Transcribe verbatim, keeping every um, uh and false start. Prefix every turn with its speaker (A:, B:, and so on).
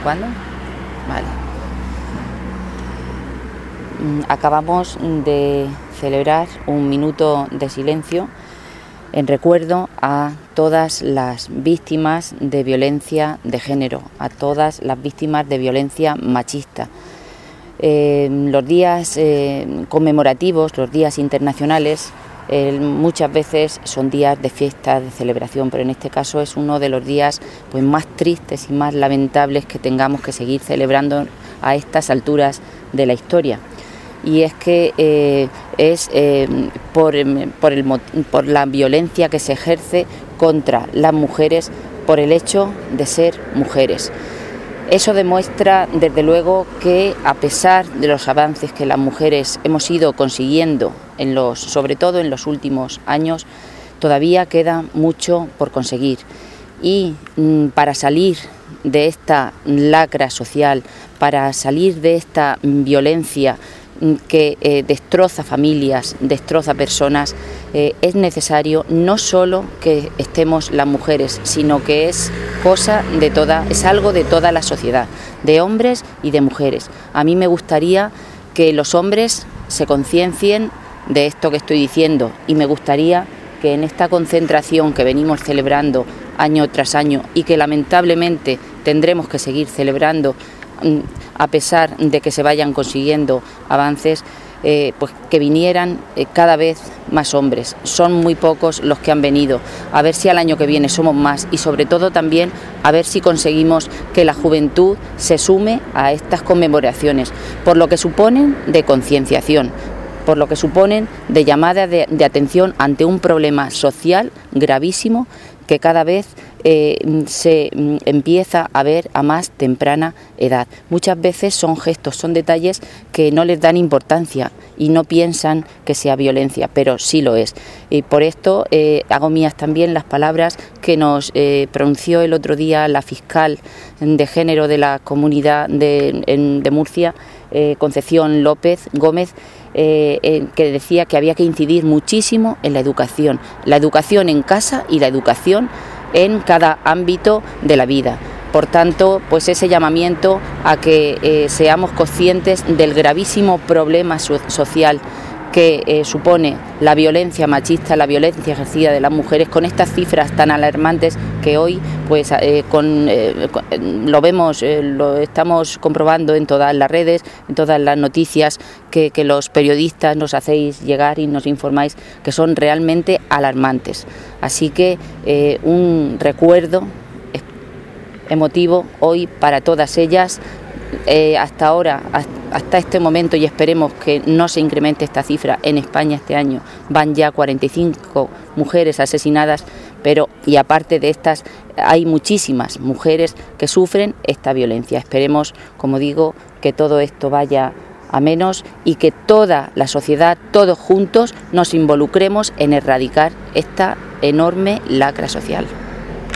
A: ¿Cuándo? Vale. Acabamos de celebrar un minuto de silencio en recuerdo a todas las víctimas de violencia de género, a todas las víctimas de violencia machista. Eh, los días eh, conmemorativos, los días internacionales, eh, muchas veces son días de fiesta, de celebración, pero en este caso es uno de los días pues, más tristes y más lamentables que tengamos que seguir celebrando a estas alturas de la historia. Y es que eh, es eh, por, por, el, por la violencia que se ejerce contra las mujeres por el hecho de ser mujeres. Eso demuestra, desde luego, que a pesar de los avances que las mujeres hemos ido consiguiendo, en los, sobre todo en los últimos años, todavía queda mucho por conseguir. Y mm, para salir de esta lacra social, para salir de esta violencia que eh, destroza familias, destroza personas, eh, es necesario no solo que estemos las mujeres, sino que es cosa de toda, es algo de toda la sociedad, de hombres y de mujeres. A mí me gustaría que los hombres se conciencien de esto que estoy diciendo y me gustaría que en esta concentración que venimos celebrando año tras año y que lamentablemente tendremos que seguir celebrando a pesar de que se vayan consiguiendo avances, eh, pues que vinieran eh, cada vez más hombres. Son muy pocos los que han venido. A ver si al año que viene somos más y sobre todo también a ver si conseguimos que la juventud se sume a estas conmemoraciones, por lo que suponen de concienciación, por lo que suponen de llamada de, de atención ante un problema social gravísimo que cada vez eh, se mm, empieza a ver a más temprana edad. Muchas veces son gestos, son detalles que no les dan importancia y no piensan que sea violencia, pero sí lo es. Y por esto eh, hago mías también las palabras que nos eh, pronunció el otro día la fiscal de género de la comunidad de, en, de Murcia, eh, Concepción López Gómez, Eh, eh, que decía que había que incidir muchísimo en la educación, la educación en casa y la educación en cada ámbito de la vida. Por tanto, pues ese llamamiento a que eh, seamos conscientes del gravísimo problema so- social que eh, supone la violencia machista, la violencia ejercida de las mujeres, con estas cifras tan alarmantes que hoy pues eh, con, eh, con, lo vemos, eh, lo estamos comprobando en todas las redes, en todas las noticias que, que los periodistas nos hacéis llegar y nos informáis, que son realmente alarmantes. Así que eh, un recuerdo emotivo hoy para todas ellas. Eh, hasta ahora, hasta este momento, y esperemos que no se incremente esta cifra, en España este año van ya cuarenta y cinco mujeres asesinadas, pero y aparte de estas hay muchísimas mujeres que sufren esta violencia. Esperemos, como digo, que todo esto vaya a menos y que toda la sociedad, todos juntos, nos involucremos en erradicar esta enorme lacra social.